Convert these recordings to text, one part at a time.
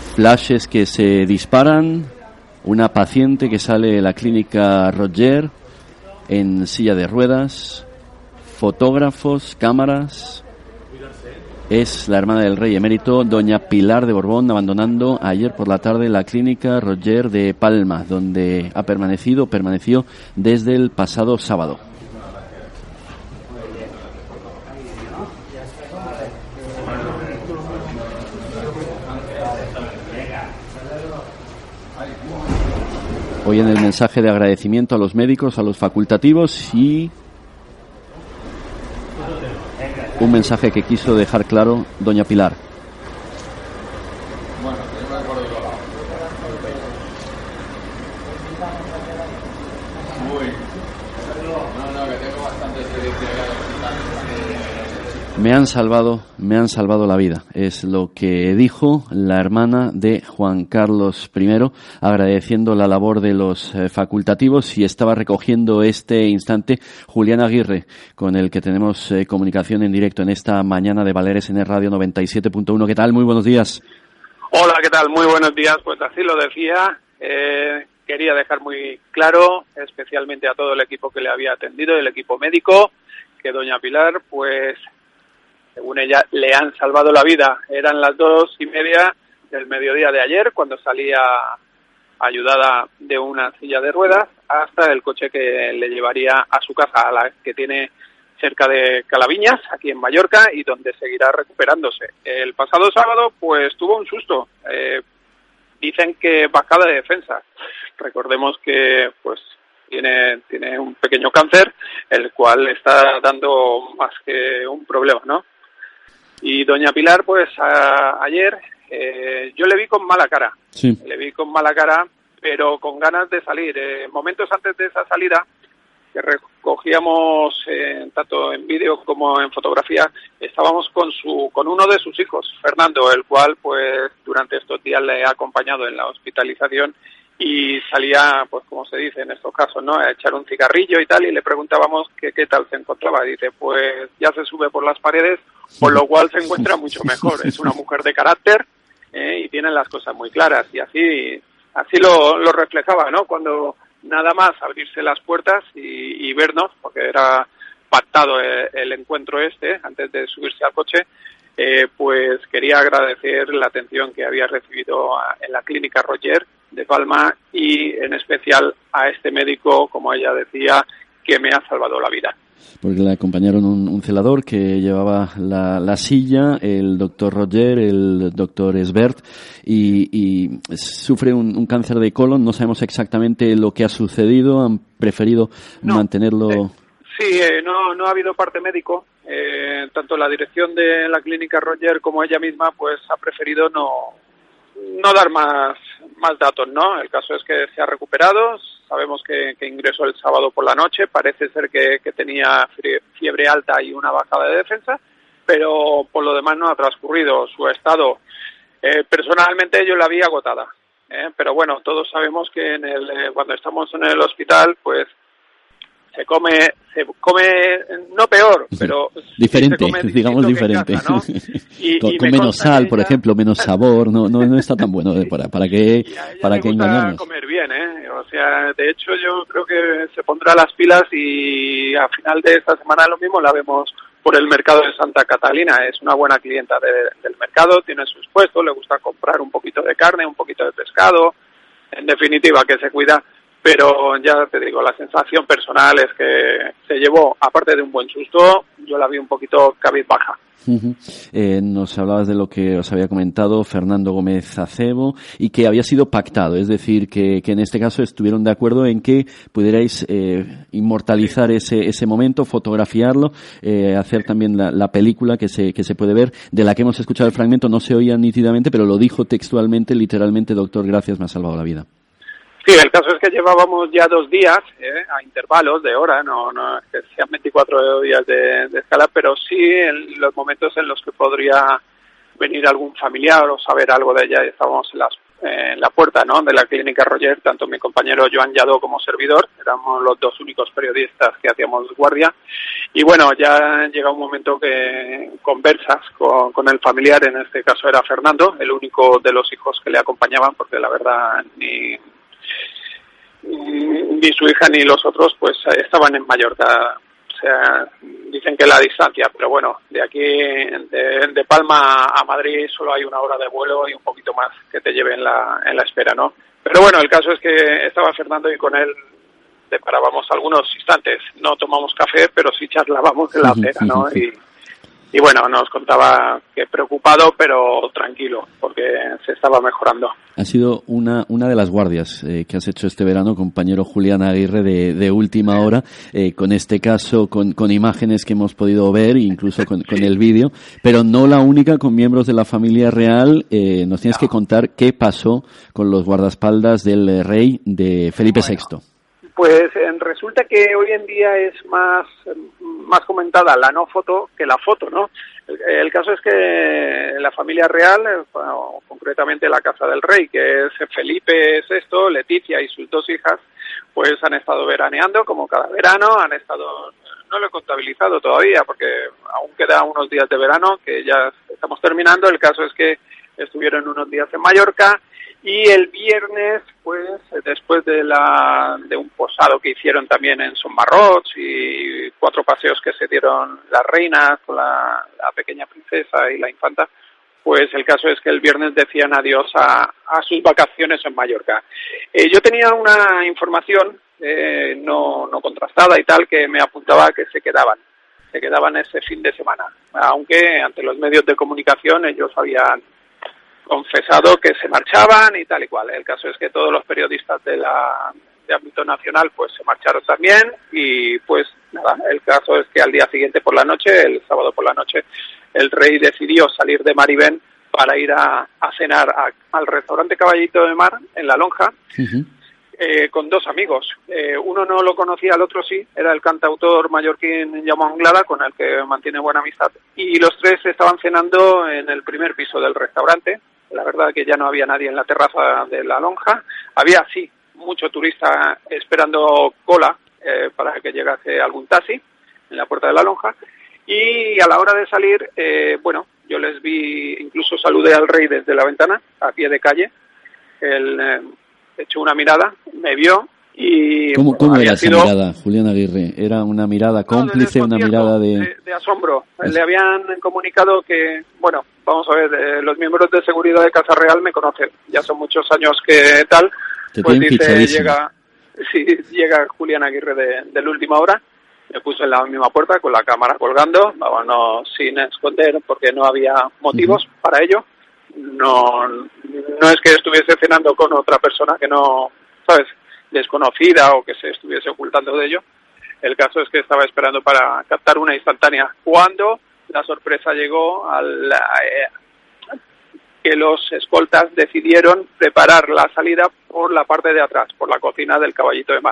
Flashes que se disparan, una paciente que sale de la clínica Roger en silla de ruedas, fotógrafos, cámaras. Es la hermana del rey emérito, doña Pilar de Borbón, abandonando ayer por la tarde la clínica Roger de Palma, donde permaneció desde el pasado sábado. Hoy en el mensaje de agradecimiento a los médicos, a los facultativos y un mensaje que quiso dejar claro doña Pilar. Me han salvado la vida, es lo que dijo la hermana de Juan Carlos I, agradeciendo la labor de los facultativos, y estaba recogiendo este instante Julián Aguirre, con el que tenemos comunicación en directo en esta mañana de Baleares en Radio 97.1. ¿Qué tal? Muy buenos días. Hola, ¿qué tal? Muy buenos días. Pues así lo decía. Quería dejar muy claro, especialmente a todo el equipo que le había atendido, el equipo médico, que doña Pilar, pues según ella, le han salvado la vida. Eran las 2:30 del mediodía de ayer, cuando salía ayudada de una silla de ruedas hasta el coche que le llevaría a su casa, a la que tiene cerca de Calaviñas, aquí en Mallorca, y donde seguirá recuperándose. El pasado sábado, pues tuvo un susto. Dicen que bajada de defensa. Recordemos que, pues, tiene un pequeño cáncer, el cual está dando más que un problema, ¿no? Y doña Pilar, pues ayer yo le vi con mala cara. Sí. Le vi con mala cara, pero con ganas de salir. Momentos antes de esa salida, que recogíamos tanto en vídeo como en fotografía, estábamos con uno de sus hijos, Fernando, el cual pues durante estos días le ha acompañado en la hospitalización, y salía, pues como se dice en estos casos, ¿no?, a echar un cigarrillo y tal, y le preguntábamos qué tal se encontraba. Dice, pues ya se sube por las paredes, por lo cual se encuentra mucho mejor. Es una mujer de carácter y tiene las cosas muy claras, y así lo reflejaba, ¿no?, cuando nada más abrirse las puertas y vernos, porque era pactado el encuentro antes de subirse al coche. Pues quería agradecer la atención que había recibido en la clínica Roger de Palma, y en especial a este médico, como ella decía, que me ha salvado la vida. Porque le acompañaron un celador que llevaba la silla, el doctor Roger, el doctor Esbert, y sufre un cáncer de colon. No sabemos exactamente lo que ha sucedido, han preferido mantenerlo. Sí, no ha habido parte médico. Tanto la dirección de la clínica Roger como ella misma, pues ha preferido no dar más datos, ¿no? El caso es que se ha recuperado. Sabemos que ingresó el sábado por la noche. Parece ser que tenía fiebre alta y una bajada de defensa, pero por lo demás no ha transcurrido. Su estado, personalmente yo la vi agotada, pero bueno, todos sabemos que cuando estamos en el hospital, pues se come no peor, pero diferente, se come digamos diferente, casa, ¿no? con menos sal, por ejemplo, menos sabor, no está tan bueno para que engañarnos. Comer bien, o sea, de hecho yo creo que se pondrá las pilas, y a final de esta semana lo mismo la vemos por el mercado de Santa Catalina. Es una buena clienta del mercado, tiene sus puestos, le gusta comprar un poquito de carne, un poquito de pescado, en definitiva que se cuida. Pero ya te digo, la sensación personal es que se llevó, aparte de un buen susto, yo la vi un poquito cabizbaja. Nos hablabas de lo que os había comentado Fernando Gómez Acebo, y que había sido pactado, es decir, que en este caso estuvieron de acuerdo en que pudierais inmortalizar ese momento, fotografiarlo, hacer también la película que se puede ver, de la que hemos escuchado el fragmento. No se oía nítidamente, pero lo dijo textualmente, literalmente: doctor, gracias, me ha salvado la vida. Sí, el caso es que llevábamos ya 2 días, a intervalos de hora, no es que sean 24 días de escala, pero sí en los momentos en los que podría venir algún familiar o saber algo de ella, estábamos en la puerta, ¿no?, de la clínica Roger, tanto mi compañero Joan Lladó como servidor. Éramos los dos únicos periodistas que hacíamos guardia. Y bueno, ya llega un momento que conversas con el familiar, en este caso era Fernando, el único de los hijos que le acompañaban, porque la verdad ni su hija ni los otros pues estaban en Mallorca. O sea, dicen que la distancia, pero bueno, de aquí, de Palma a Madrid solo hay 1 hora de vuelo y un poquito más que te lleve en la espera, ¿no? Pero bueno, el caso es que estaba Fernando y con él parábamos algunos instantes. No tomamos café, pero sí charlábamos en la acera, ¿no? Y bueno, nos contaba que preocupado, pero tranquilo, porque se estaba mejorando. Ha sido una de las guardias que has hecho este verano, compañero Julián Aguirre, de última hora, con este caso, con imágenes que hemos podido ver, incluso con el vídeo, pero no la única, con miembros de la familia real. Nos tienes que contar qué pasó con los guardaespaldas del rey de Felipe VI. Pues resulta que hoy en día es más comentada la no foto que la foto, ¿no? El caso es que la familia real, bueno, concretamente la casa del rey, que es Felipe VI, Leticia y sus 2 hijas, pues han estado veraneando como cada verano, no lo he contabilizado todavía porque aún quedan unos días de verano que ya estamos terminando. El caso es que estuvieron unos días en Mallorca. Y el viernes, pues, después de un posado que hicieron también en Son Marrots y 4 paseos que se dieron las reinas con la pequeña princesa y la infanta, pues el caso es que el viernes decían adiós a sus vacaciones en Mallorca. Yo tenía una información no contrastada y tal, que me apuntaba que se quedaban ese fin de semana, aunque ante los medios de comunicación ellos habían confesado que se marchaban y tal y cual. El caso es que todos los periodistas de ámbito nacional pues se marcharon también y pues nada, el caso es que al día siguiente por la noche, el sábado por la noche, el rey decidió salir de Maribén para ir a cenar al restaurante Caballito de Mar en La Lonja. Uh-huh. Con 2 amigos. Uno no lo conocía, el otro sí, era el cantautor mallorquín Jaume Anglada, con el que mantiene buena amistad. Y los 3 estaban cenando en el primer piso del restaurante. La verdad que ya no había nadie en la terraza de La Lonja. Había, sí, mucho turista esperando cola para que llegase algún taxi en la puerta de La Lonja. Y a la hora de salir, bueno, yo les vi, incluso saludé al rey desde la ventana, a pie de calle. Él echó una mirada, me vio y... ¿Cómo era esa mirada, Julián Aguirre? ¿Era una mirada cómplice, una mirada de asombro? Le habían comunicado que, bueno, vamos a ver, los miembros de seguridad de Casa Real me conocen, ya son muchos años que tal, pues dice, llega Julián Aguirre de la última hora, me puso en la misma puerta con la cámara colgando, vámonos sin esconder porque no había motivos para ello. No es que estuviese cenando con otra persona que no, ¿sabes?, desconocida o que se estuviese ocultando de ello. El caso es que estaba esperando para captar una instantánea. Cuando la sorpresa llegó que los escoltas decidieron preparar la salida por la parte de atrás, por la cocina del Caballito de Mar.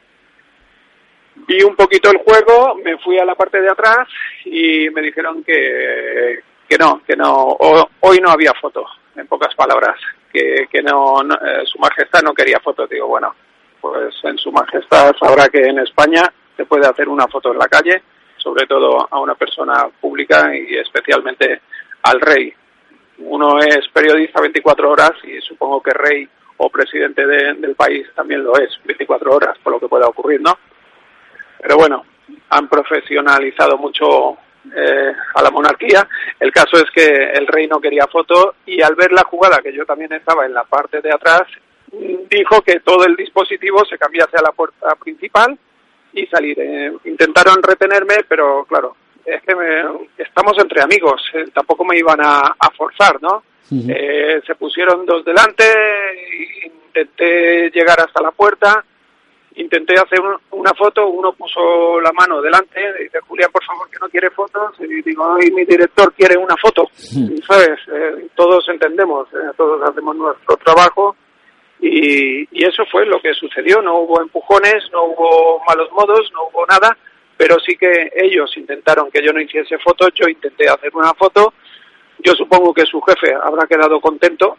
Vi un poquito el juego, me fui a la parte de atrás y me dijeron que no, hoy no había foto, en pocas palabras, que no, su majestad no quería foto. Digo, bueno, pues en su majestad sabrá que en España se puede hacer una foto en la calle, sobre todo a una persona pública y especialmente al rey. Uno es periodista 24 horas y supongo que rey o presidente del país también lo es 24 horas, por lo que pueda ocurrir, ¿no? Pero bueno, han profesionalizado mucho a la monarquía. El caso es que el rey no quería foto y al ver la jugada, que yo también estaba en la parte de atrás, dijo que todo el dispositivo se cambiase a la puerta principal y salir. Intentaron retenerme, pero claro, es que estamos entre amigos, tampoco me iban a forzar, ¿no? Uh-huh. Se pusieron 2 delante, intenté llegar hasta la puerta, intenté hacer una foto, uno puso la mano delante, dice, Julián, por favor, que no quiere fotos, y digo, ay, mi director quiere una foto, ¿sabes? Todos entendemos, todos hacemos nuestro trabajo, y eso fue lo que sucedió. No hubo empujones, no hubo malos modos, no hubo nada, pero sí que ellos intentaron que yo no hiciese fotos, yo intenté hacer una foto. Yo supongo que su jefe habrá quedado contento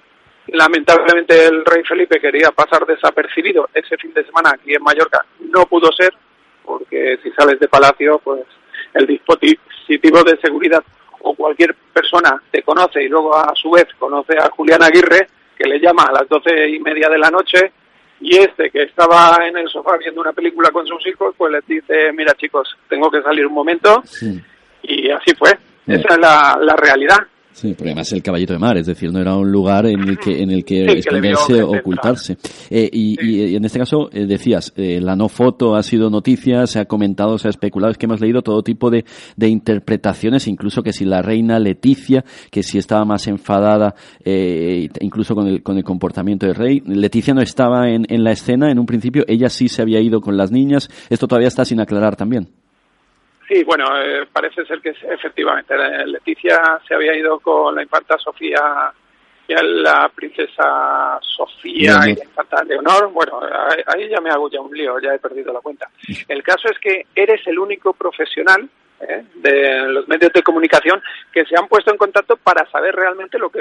Lamentablemente el rey Felipe quería pasar desapercibido ese fin de semana aquí en Mallorca. No pudo ser, porque si sales de palacio, pues el dispositivo de seguridad o cualquier persona te conoce y luego a su vez conoce a Julián Aguirre, que le llama a las 12:30 de la noche, y que estaba en el sofá viendo una película con sus hijos, pues les dice: mira, chicos, tengo que salir un momento. Sí. Y así fue. Esa es la realidad. Sí, porque además el Caballito de Mar, es decir, no era un lugar en el que esconderse o ocultarse. Y en este caso, decías, la no foto ha sido noticia, se ha comentado, se ha especulado, es que hemos leído todo tipo de interpretaciones, incluso que si la reina Leticia, que si estaba más enfadada, incluso con el comportamiento del rey. Leticia no estaba en la escena en un principio, ella sí se había ido con las niñas. Esto todavía está sin aclarar también. Sí, bueno, parece ser que efectivamente Leticia se había ido con la infanta Sofía y la princesa Sofía y la infanta Leonor. Bueno, ahí ya me hago ya un lío, ya he perdido la cuenta. El caso es que eres el único profesional de los medios de comunicación que se han puesto en contacto para saber realmente lo que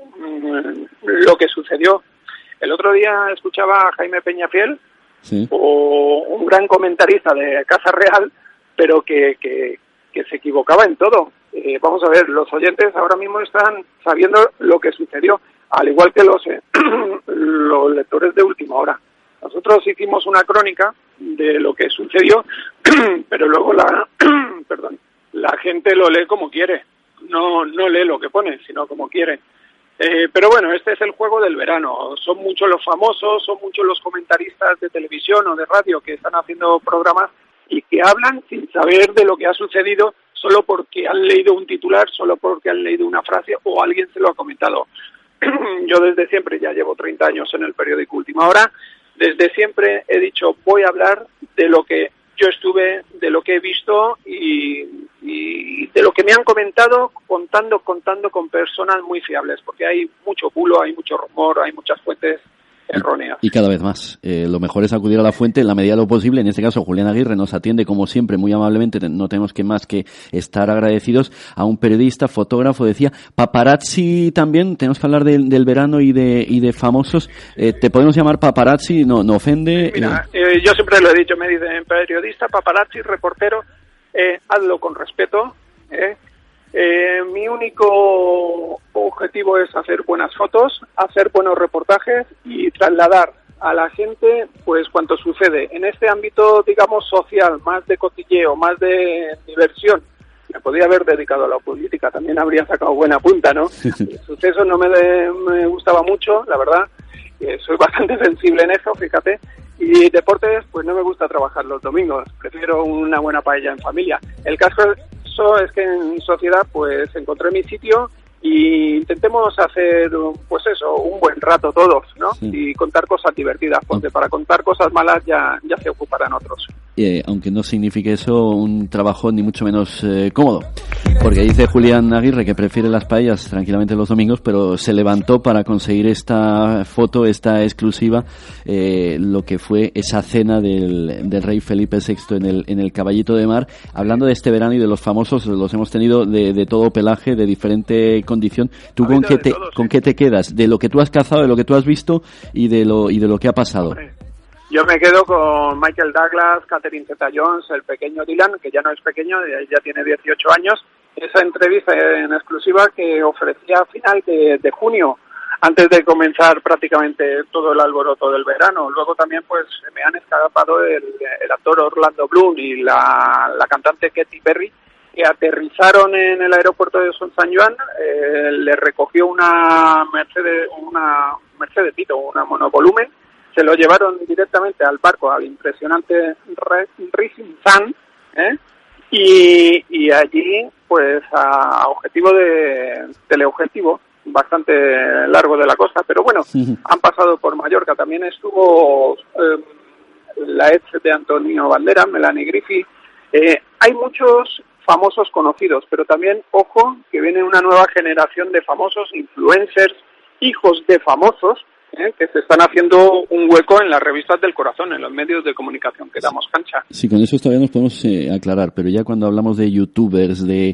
sucedió. El otro día escuchaba a Jaime Peñafiel, sí, o un gran comentarista de Casa Real, pero que se equivocaba en todo. Vamos a ver, los oyentes ahora mismo están sabiendo lo que sucedió, al igual que los lectores de última hora. Nosotros hicimos una crónica de lo que sucedió, pero luego la gente lo lee como quiere. No lee lo que pone, sino como quiere. Pero bueno, este es el juego del verano. Son muchos los famosos, son muchos los comentaristas de televisión o de radio que están haciendo programas y que hablan sin saber de lo que ha sucedido solo porque han leído un titular, solo porque han leído una frase o alguien se lo ha comentado. Yo desde siempre, ya llevo 30 años en el periódico Última Hora, desde siempre he dicho: voy a hablar de lo que yo estuve, de lo que he visto y de lo que me han comentado, contando con personas muy fiables, porque hay mucho bulo, hay mucho rumor, hay muchas fuentes erróneas. Y cada vez más. Lo mejor es acudir a la fuente en la medida de lo posible. En este caso, Julián Aguirre nos atiende, como siempre, muy amablemente. No tenemos que más que estar agradecidos a un periodista, fotógrafo, decía. Paparazzi también. Tenemos que hablar del verano y de famosos. ¿Te podemos llamar paparazzi? No ofende. Mira, yo siempre lo he dicho, me dicen periodista, paparazzi, reportero, hazlo con respeto, mi único objetivo es hacer buenas fotos, hacer buenos reportajes y trasladar a la gente pues cuanto sucede en este ámbito, digamos, social, más de cotilleo, más de diversión. Me podría haber dedicado a la política, también habría sacado buena punta, ¿no? El suceso no me gustaba mucho, la verdad. Soy bastante sensible en eso, fíjate. Y deportes, pues no me gusta trabajar los domingos. Prefiero una buena paella en familia. El caso es que en sociedad, pues encontré mi sitio y intentemos hacer, pues eso, un buen rato todos, ¿no? Sí. Y contar cosas divertidas, porque para contar cosas malas ya se ocuparán otros. Aunque no signifique eso un trabajo ni mucho menos cómodo. Porque dice Julián Aguirre que prefiere las paellas tranquilamente los domingos, pero se levantó para conseguir esta foto, esta exclusiva, lo que fue esa cena del rey Felipe VI en el Caballito de Mar. Hablando de este verano y de los famosos, los hemos tenido de todo pelaje, de diferente condición. ¿Tú con qué te quedas? ¿De lo que tú has cazado, de lo que tú has visto y de lo que ha pasado? Hombre, yo me quedo con Michael Douglas, Catherine Zeta-Jones, el pequeño Dylan, que ya no es pequeño, ya tiene 18 años. Esa entrevista en exclusiva que ofrecía a final de junio, antes de comenzar prácticamente todo el alboroto del verano. Luego también pues me han escapado el actor Orlando Bloom y la cantante Katy Perry, que aterrizaron en el aeropuerto de Son San Juan. Le recogió una Mercedes Tito, una monovolumen. Se lo llevaron directamente al barco, al impresionante Rising Sun, y allí, pues, a objetivo de teleobjetivo, bastante largo de la costa, pero bueno, han pasado por Mallorca. También estuvo la ex de Antonio Banderas, Melanie Griffith. Hay muchos famosos conocidos, pero también, ojo, que viene una nueva generación de famosos, influencers, hijos de famosos, que se están haciendo un hueco en las revistas del corazón, en los medios de comunicación que damos cancha. Sí, con eso todavía nos podemos aclarar, pero ya cuando hablamos de youtubers, de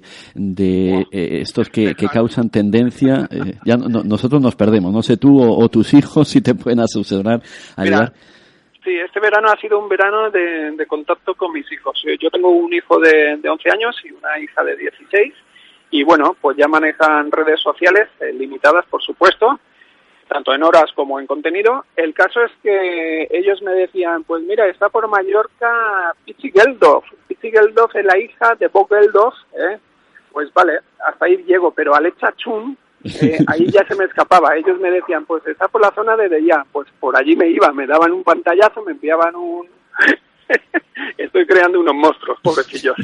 estos que causan tendencia, ya nosotros nos perdemos. No sé tú o tus hijos si te pueden asesorar, ayudar. Sí, este verano ha sido un verano de contacto con mis hijos. Yo tengo un hijo de 11 años y una hija de 16, y bueno, pues ya manejan redes sociales, limitadas por supuesto, tanto en horas como en contenido. El caso es que ellos me decían, pues mira, está por Mallorca Pichi Geldof. Pichi Geldof es la hija de Bob Geldof, Pues vale, hasta ahí llego, pero Alecha Chun, ahí ya se me escapaba. Ellos me decían, pues está por la zona de Deià. Pues por allí me iba, me daban un pantallazo, me enviaban un... Estoy creando unos monstruos, pobrecillos.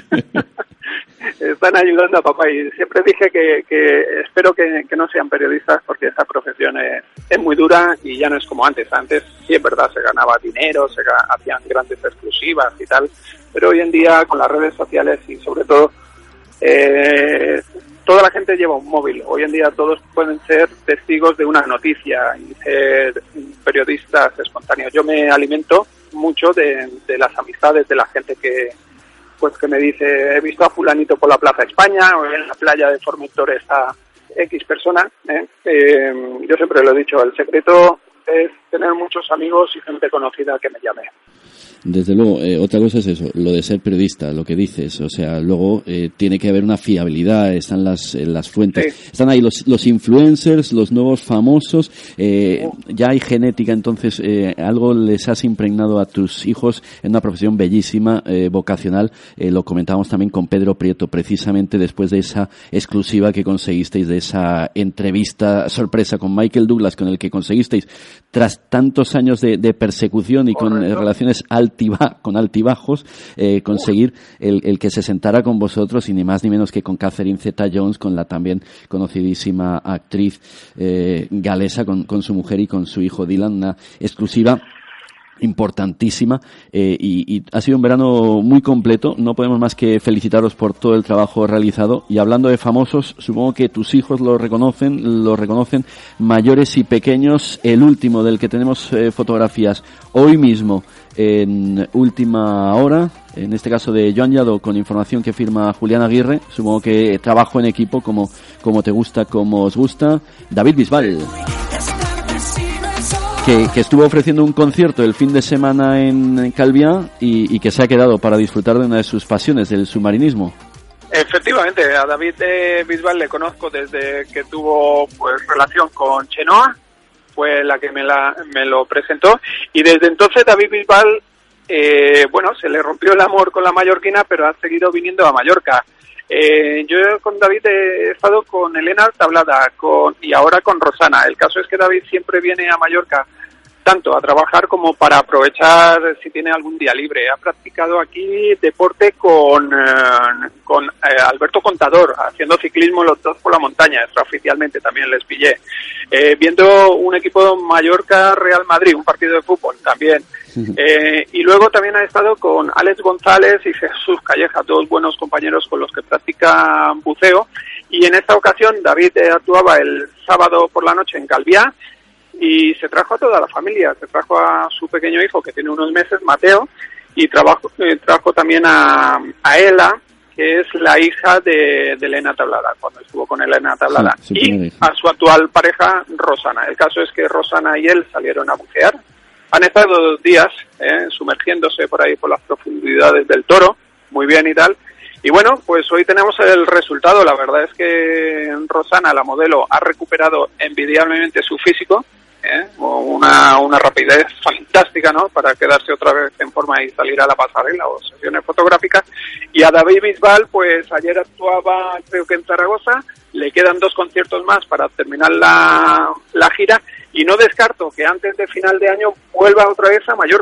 Están ayudando a papá, y siempre dije que espero que no sean periodistas, porque esta profesión es muy dura y ya no es como antes. Antes sí es verdad, se ganaba dinero, hacían grandes exclusivas y tal, pero hoy en día con las redes sociales y sobre todo toda la gente lleva un móvil. Hoy en día todos pueden ser testigos de una noticia y ser periodistas espontáneos. Yo me alimento mucho de las amistades de la gente que me dice, he visto a fulanito por la Plaza España, o en la playa de Formentores a X persona. Yo siempre lo he dicho, el secreto es tener muchos amigos y gente conocida que me llame. Desde luego, otra cosa es eso, lo de ser periodista, lo que dices, o sea, luego tiene que haber una fiabilidad, están las fuentes, sí. Están ahí los influencers, los nuevos famosos, ya hay genética, entonces algo les has impregnado a tus hijos en una profesión bellísima, vocacional. Lo comentábamos también con Pedro Prieto, precisamente después de esa exclusiva que conseguisteis, de esa entrevista sorpresa con Michael Douglas, con el que conseguisteis, tras tantos años de persecución y con relaciones con altibajos, conseguir el que se sentara con vosotros, y ni más ni menos que con Catherine Zeta-Jones, con la también conocidísima actriz galesa, con su mujer y con su hijo Dylan, una exclusiva importantísima, y ha sido un verano muy completo. No podemos más que felicitaros por todo el trabajo realizado. Y hablando de famosos, supongo que tus hijos lo reconocen, mayores y pequeños. El último del que tenemos fotografías hoy mismo en última hora, en este caso de Joan Lladó, con información que firma Julián Aguirre, supongo que trabajo en equipo como te gusta, como os gusta. David Bisbal, que estuvo ofreciendo un concierto el fin de semana en Calviá y que se ha quedado para disfrutar de una de sus pasiones, del submarinismo. Efectivamente, a David Bisbal le conozco desde que tuvo pues relación con Chenoa, fue la que me lo presentó, y desde entonces David Bisbal, se le rompió el amor con la mallorquina, pero ha seguido viniendo a Mallorca. Yo con David he estado con Elena Tablada y ahora con Rosana. El caso es que David siempre viene a Mallorca tanto a trabajar como para aprovechar si tiene algún día libre. Ha practicado aquí deporte con Alberto Contador, haciendo ciclismo los dos por la montaña, extraoficialmente también les pillé. Viendo un equipo Mallorca-Real Madrid, un partido de fútbol también. Y luego también ha estado con Alex González y Jesús Calleja, dos buenos compañeros con los que practican buceo. Y en esta ocasión David actuaba el sábado por la noche en Calviá, y se trajo a toda la familia, se trajo a su pequeño hijo que tiene unos meses, Mateo, y trajo también a Ela, que es la hija de Elena Tablada, cuando estuvo con Elena Tablada, y a su actual pareja, Rosana. El caso es que Rosana y él salieron a bucear, han estado 2 días sumergiéndose por ahí por las profundidades del Toro, muy bien y tal. Y bueno, pues hoy tenemos el resultado. La verdad es que Rosana, la modelo, ha recuperado envidiablemente su físico, una rapidez fantástica, ¿no?, para quedarse otra vez en forma y salir a la pasarela o sesiones fotográficas. Y a David Bisbal, pues ayer actuaba, creo que en Zaragoza, le quedan 2 conciertos más para terminar la gira, y no descarto que antes de final de año vuelva otra vez a Mallorca.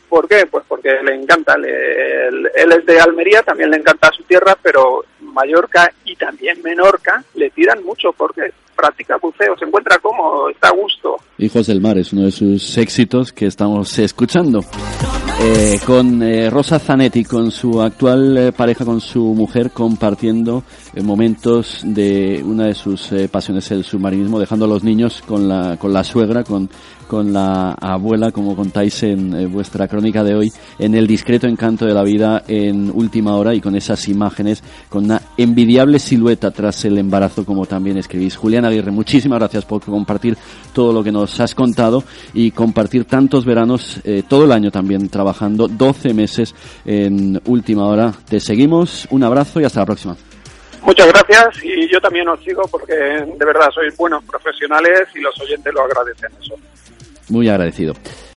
¿Por qué? Pues porque le encanta, él es de Almería, también le encanta su tierra, pero Mallorca y también Menorca le tiran mucho porque practica buceo, se encuentra cómodo, está a gusto. Hijos del Mar es uno de sus éxitos que estamos escuchando. Con Rosa Zanetti, con su actual pareja, con su mujer, compartiendo momentos de una de sus pasiones, el submarinismo, dejando a los niños con la suegra, con la abuela, como contáis en vuestra crónica de hoy, en el discreto encanto de la vida en última hora, y con esas imágenes, con una envidiable silueta tras el embarazo, como también escribís. Julián Aguirre, muchísimas gracias por compartir todo lo que nos has contado y compartir tantos veranos, todo el año también trabajando, 12 meses en última hora. Te seguimos, un abrazo y hasta la próxima. Muchas gracias, y yo también os sigo porque de verdad sois buenos profesionales y los oyentes lo agradecen eso. Muy agradecido.